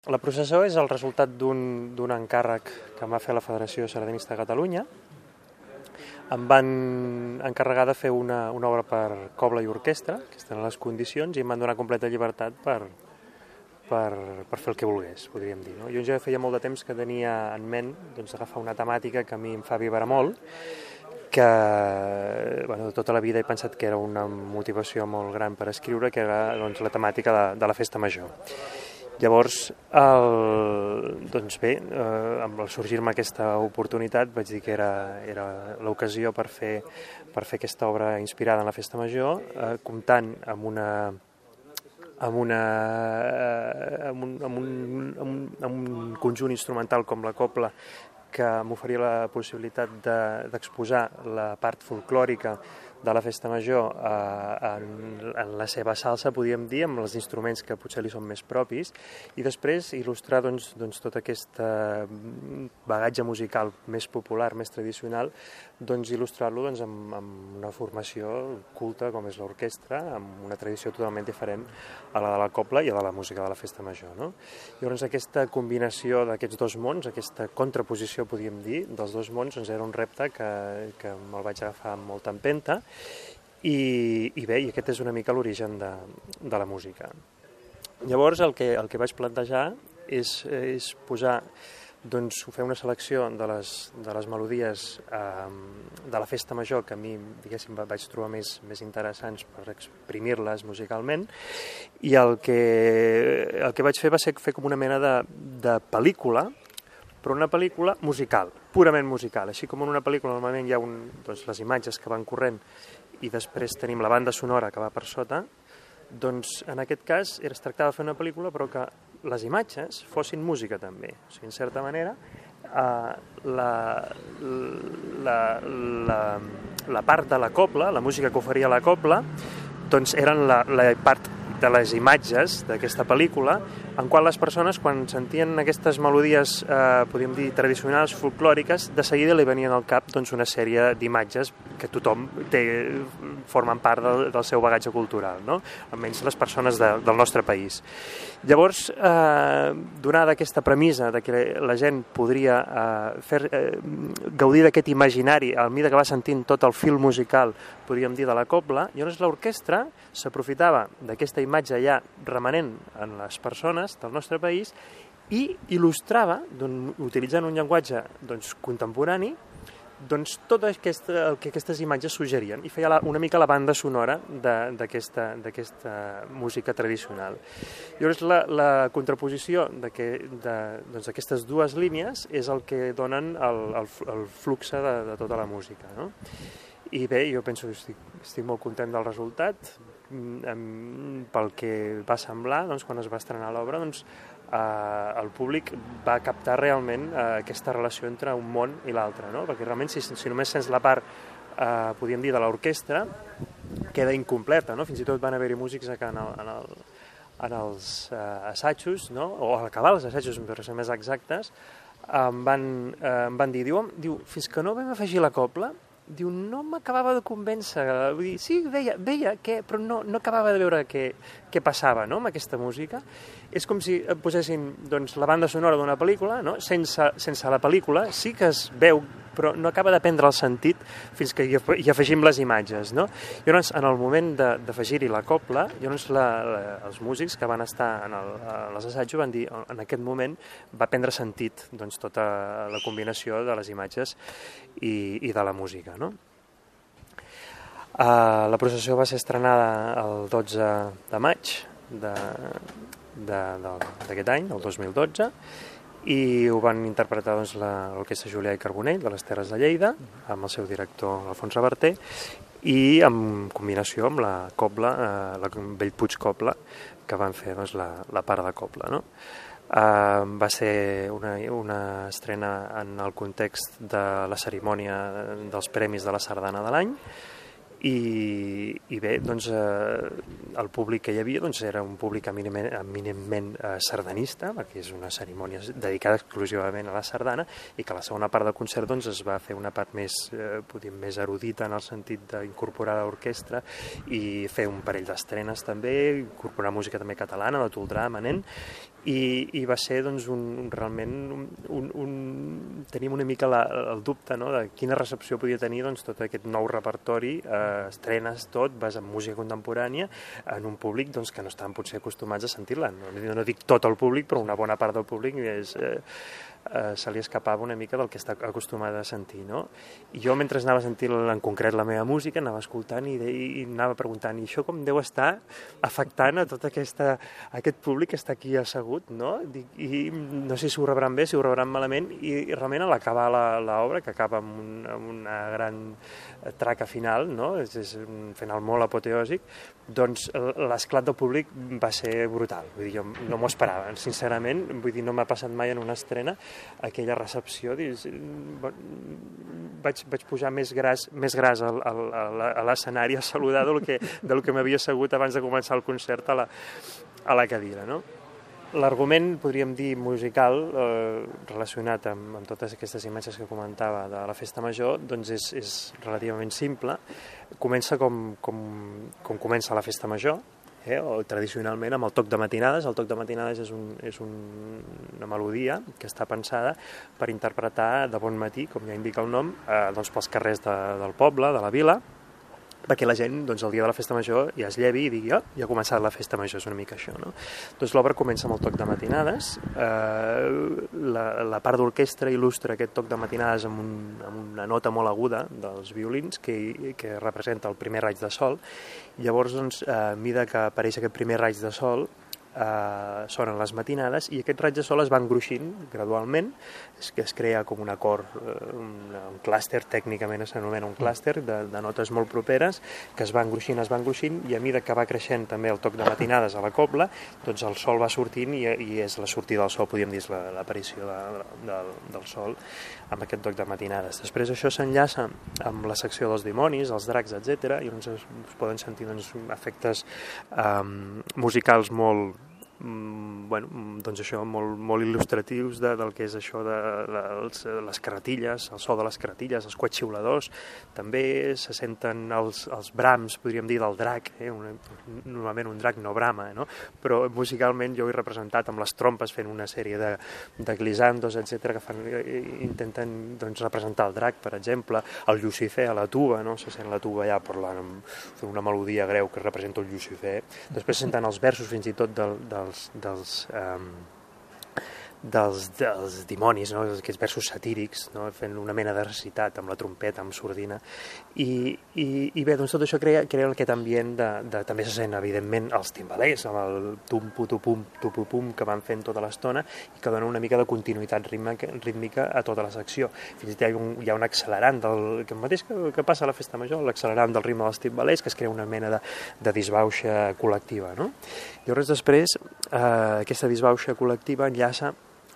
La processó és el resultat d'un encàrrec que em va fer la Federació Sardanista de Catalunya. Em van encarregar de fer una obra per cobla i orquestra, que estan en les condicions, i em van donar completa llibertat per fer el que volgués, podríem dir. No? Jo ja feia molt de temps que tenia en ment agafar una temàtica que a mi em fa vibrar molt, que tota la vida he pensat que era una motivació molt gran per escriure, que era la temàtica de la festa major. Llavors, amb el sorgir-me aquesta oportunitat vaig dir que era l'ocasió per fer aquesta obra inspirada en la festa major, comptant amb un conjunt instrumental com la cobla, que m'oferia la possibilitat d'exposar la part folclòrica de la festa major en la seva salsa, podríem dir, amb els instruments que potser li són més propis, i després il·lustrar tot aquest bagatge musical més popular, més tradicional, il·lustrar-lo amb una formació culta com és l'orquestra, amb una tradició totalment diferent a la de la cobla i a la de la música de la festa major. No? Llavors aquesta combinació d'aquests dos mons, aquesta contraposició, podríem dir, dels dos mons, era un repte que me'l vaig agafar amb molta empenta, i aquest és una mica l'origen de la música. Llavors el que vaig plantejar és posar, fer una selecció de les melodies de la festa major que a mi, diguéssim, vaig trobar més interessants per exprimir-les musicalment, i el que vaig fer va ser fer com una mena de pel·lícula, però una pel·lícula musical, purament musical. Així com en una pel·lícula normalment hi ha les imatges que van corrent i després tenim la banda sonora que va per sota, doncs en aquest cas es tractava de fer una pel·lícula però que les imatges fossin música també. O sigui, en certa manera, la part de la cobla, la música que oferia la cobla, doncs eren la part de les imatges d'aquesta pel·lícula, en qual les persones, quan sentien aquestes melodies, podríem dir, tradicionals, folclòriques, de seguida li venien al cap una sèrie d'imatges que tothom formen part del seu bagatge cultural, no? Almenys les persones del nostre país. Llavors, donada aquesta premissa de que la gent podria gaudir d'aquest imaginari a mesura que va sentint tot el fil musical, podríem dir, de la cobla, llavors l'orquestra s'aprofitava d'aquesta imatge ja remanent en les persones del nostre país i il·lustrava, utilitzant un llenguatge contemporani, tot el que aquestes imatges suggerien, i feia una mica la banda sonora d'aquesta música tradicional. Llavors la contraposició d'aquestes dues línies és el que donen el flux de tota la música, no? I bé, jo penso que estic molt content del resultat. Pel que va semblar, quan es va estrenar l'obra, el públic va captar realment aquesta relació entre un món i l'altre, no? Perquè realment si només sents la part, podríem dir, de l'orquestra, queda incompleta, no? Fins i tot van haver-hi músics en els assajos, no? O a l'acabar els assajos, per ser més exactes, em van dir, fins que no vam afegir la cobla, no m'acabava de convèncer, vull dir, sí, veia però no acabava de veure què passava, no?, amb aquesta música. És com si posessin la banda sonora d'una pel·lícula, no?, sense la pel·lícula, sí que es veu, però no acaba de prendre el sentit fins que hi afegim les imatges, no? Llavors, en el moment d'afegir-hi la cobla, els músics que van estar a les assajos van dir, en aquest moment va prendre sentit tota la combinació de les imatges i de la música, no? La processó va ser estrenada el 12 de maig d'aquest any, el 2012, i ho van interpretar l'Orquestra Julià i Carbonell de les Terres de Lleida, amb el seu director Alfons Reverter, i en combinació amb la cobla, la Bellpuig Cobla, que van fer la part de cobla, no? Va ser una estrena en el context de la cerimònia dels Premis de la Sardana de l'any, i bé, el públic que hi havia era un públic eminentment sardanista, perquè és una cerimònia dedicada exclusivament a la sardana, i que a la segona part del concert es va fer una part més erudita, en el sentit d'incorporar l'orquestra i fer un parell d'estrenes també, incorporar música també catalana, de Toldrà, Manent, i va ser doncs, realment tenim una mica el dubte, no?, de quina recepció podia tenir doncs, tot aquest nou repertori, estrenes tot, vas amb música contemporània en un públic doncs, que no estaven potser acostumats a sentir-la. No dic tot el públic, però una bona part del públic se li escapava una mica del que està acostumada a sentir, no? I jo, mentre anava sentint en concret la meva música, anava escoltant i anava preguntant, i això com deu estar afectant a tot aquest públic que està aquí assegut, no? I no sé si ho rebran bé, si ho rebran malament, i realment a l'acabar l'obra, que acaba amb una gran traca final, no?, és un final molt apoteòsic, doncs l'esclat del públic va ser brutal. Vull dir, jo no m'ho esperava, sincerament, vull dir, no m'ha passat mai en una estrena aquella recepció. Vaig pujar més gras a l'escenari a saludar del que m'havia assegut abans de començar el concert a la cadira, no? L'argument, podríem dir, musical, relacionat amb totes aquestes imatges que comentava de la Festa Major, doncs és relativament simple. Comença com comença la Festa Major, o tradicionalment amb el toc de matinades. El toc de matinades és una melodia que està pensada per interpretar de bon matí, com ja indica el nom, doncs pels carrers del poble, de la vila, perquè la gent, doncs, el dia de la Festa Major ja es llevi i digui, ja ha començat la Festa Major, és una mica això, no? Doncs l'obra comença amb el toc de matinades, la part d'orquestra il·lustra aquest toc de matinades amb una nota molt aguda dels violins que representa el primer raig de sol. Llavors, doncs, a mesura que apareix aquest primer raig de sol, sonen les matinades i aquest raig de sol es va engruixint gradualment, que es crea com un acord, un clúster, tècnicament s'anomena un clúster de notes molt properes, que es va engruixint i a mesura que va creixent també el toc de matinades a la cobla, doncs el sol va sortint i és la sortida del sol, podríem dir, l'aparició del sol amb aquest toc de matinades. Després això s'enllaça amb la secció dels dimonis, els dracs, etc. i doncs es poden sentir efectes musicals molt doncs això, molt il·lustratius del que és això de les carretilles, el so de les carretilles, els coets xiuladors. També se senten els brams, podríem dir, del drac. Normalment un drac no brama, no? Però musicalment jo ho he representat amb les trompes fent una sèrie de glissandos, etc., que intenten doncs, representar el drac, per exemple. El Llucifer a la tuba, no? Se sent la tuba allà parlant, fent una melodia greu que representa el Llucifer. Després se senten els versos fins i tot dels dimonis, no? Aquests versos satírics, no? Fent una mena de recitat amb la trompeta, amb sordina, i bé, doncs tot això crea aquest ambient també se sent evidentment els timbalers amb el tum-pu-tu-pum, tu-pu-pum que van fent tota l'estona i que donen una mica de continuïtat rítmica a tota la secció. Fins i tot hi ha un accelerant el mateix que passa a la Festa Major, l'accelerant del ritme dels timbalers, que es crea una mena de disbauxa col·lectiva, no? Llavors després aquesta disbauxa col·lectiva enllaça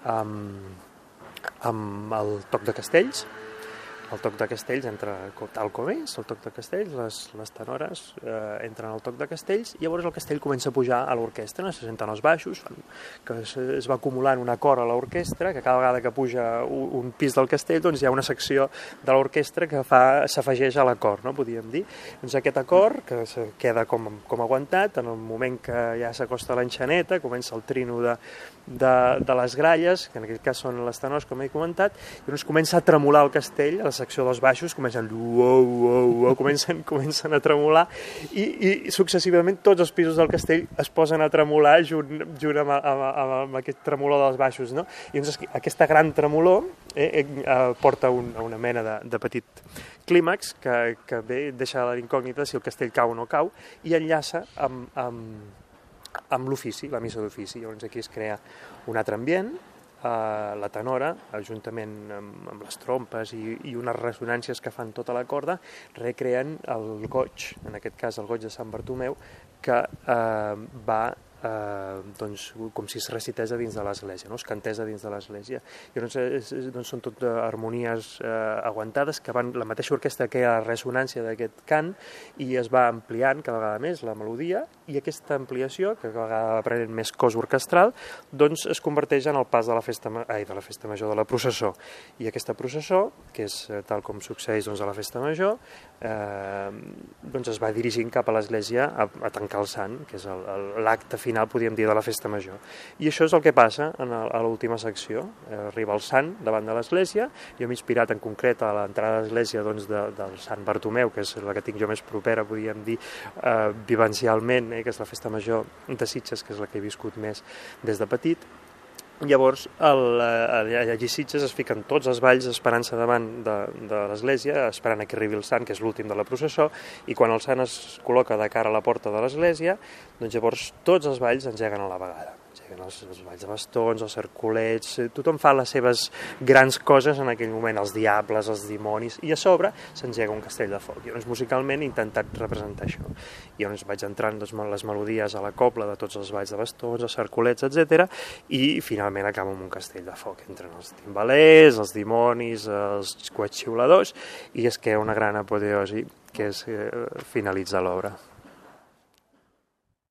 amb el toc de castells. El toc de castells entra tal com és, el toc de castells, les tenores entren al toc de castells i llavors el castell comença a pujar a l'orquestra, se senten els baixos, que es va acumulant un acord a l'orquestra, que cada vegada que puja un pis del castell doncs hi ha una secció de l'orquestra que s'afegeix a l'acord, no? Podríem dir. Doncs aquest acord, que queda com aguantat, en el moment que ja s'acosta l'enxaneta, comença el trino de les gralles, que en aquest cas són les tenors, com he comentat, i doncs comença a tremolar el castell, a la secció dels baixos, comencen comencen a tremolar i successivament tots els pisos del castell es posen a tremolar junt amb aquest tremolor dels baixos, no? I doncs aquesta gran tremolor porta a una mena de petit clímax que bé deixa la incògnita si el castell cau o no cau i enllaça amb l'ofici, la missa d'ofici. Llavors aquí es crea un altre ambient, la tenora, juntament amb les trompes i unes ressonàncies que fan tota la corda, recreen el goig, en aquest cas el goig de Sant Bartomeu, que va doncs, com si es recités a dins de l'església, no? Es cantés a dins de l'església. I doncs són tot harmonies aguantades que van, la mateixa orquestra que la ressonància d'aquest cant i es va ampliant cada vegada més la melodia i aquesta ampliació, que cada vegada va prenent més cos orquestral, doncs es converteix en el pas de la festa major, de la processó. I aquesta processó, que és tal com succeeix doncs, a la festa major, doncs es va dirigint cap a l'església a tancar el sant, que és l'acte final final, podríem dir, de la festa major. I això és el que passa a l'última secció. Arriba el sant davant de l'església, jo m'he inspirat en concret a l'entrada de l'església doncs, del Sant Bartomeu, que és la que tinc jo més propera, podríem dir, vivencialment, que és la festa major de Sitges, que és la que he viscut més des de petit. Llavors, allà a Sitges es fiquen tots els balls esperant-se davant de l'església, esperant que arribi el sant, que és l'últim de la processó, i quan el sant es col·loca de cara a la porta de l'església, doncs llavors tots els balls engeguen a la vegada. Engeguen els balls de bastons, els cercolets, tothom fa les seves grans coses en aquell moment, els diables, els dimonis, i a sobre s'engega un castell de foc. Llavors, musicalment he intentat representar això. I llavors vaig entrant doncs, les melodies a la cobla de tots els balls de bastons, els cercolets, etc. I finalment acabo amb un castell de foc. Entren els timbalers, els dimonis, els coets xiuladors, i es queda una gran apoteosi que és finalitzar l'obra.